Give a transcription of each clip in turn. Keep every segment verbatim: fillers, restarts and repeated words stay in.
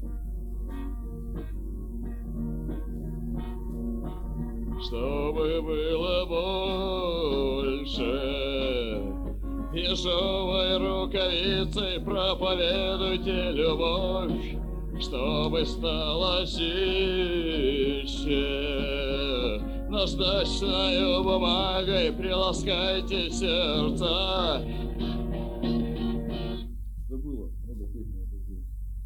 Чтобы было больше, ежовой рукавицей проповедуйте любовь, чтобы стало чище. Наждачною бумагой приласкайте сердца. Забыла, надо песню забыть.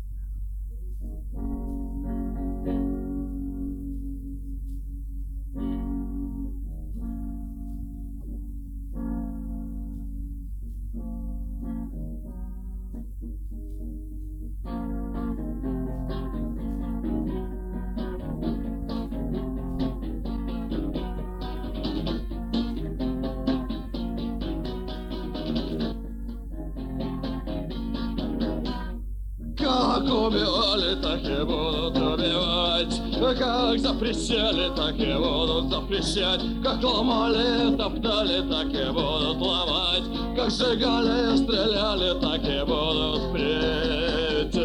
Как убивали, так и будут убивать. Как запрещали, так и будут запрещать. Как ломали, топтали, так и будут ломать. Как сжигали, стреляли, так и будут впредь.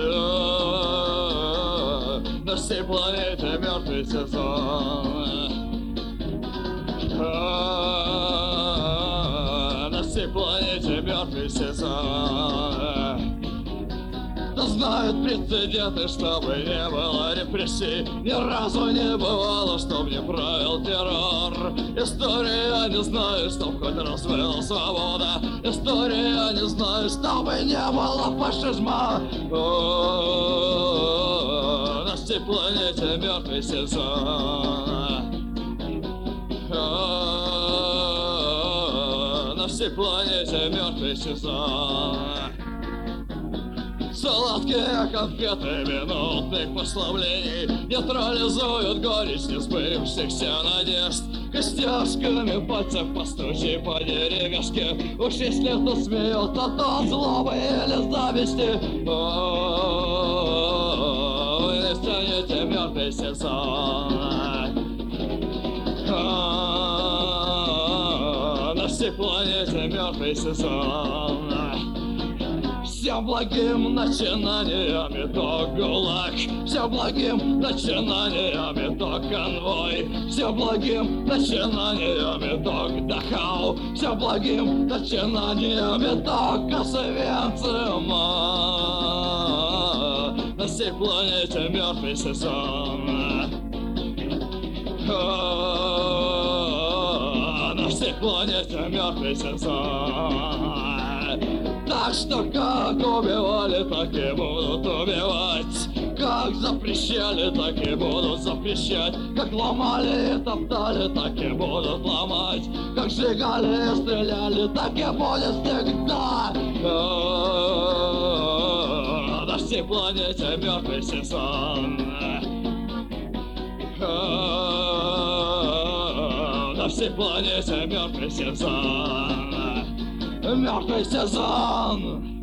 На всей планете мертвый сезон. На всей планете мертвый сезон. Да знают прецеденты, чтобы не было репрессий. Ни разу не бывало, чтоб не правил террор. История не знает, чтоб хоть раз была свобода. История не знает, чтобы не было фашизма. О, на всей планете мертвый сезон. О, на всей планете мертвый сезон. Сладкие конфеты минутных послаблений нейтрализуют горечь несбывшихся надежд. Костяшками пальцев постучи по деревяшке. Уж если кто смеется, то от злобы или зависти. О, вы не станете мертвый сезон. На всей планете мертвый сезон. Всем благим начинаниям итог ГУЛАГ. Всем благим начинаниям итог конвой. Всем благим начинаниям итог Дахау. Всем благим начинаниям итог Освенцима. На всей планете мертвый сезон. На всей планете мертвый сезон. Так что как убивали, так и будут убивать. Как запрещали, так и будут запрещать. Как ломали и топтали, так и будут ломать. Как сжигали и стреляли, так и будет всегда. На всей планете мертвый сезон. На всей планете мертвый сезон. Мертвый сезон.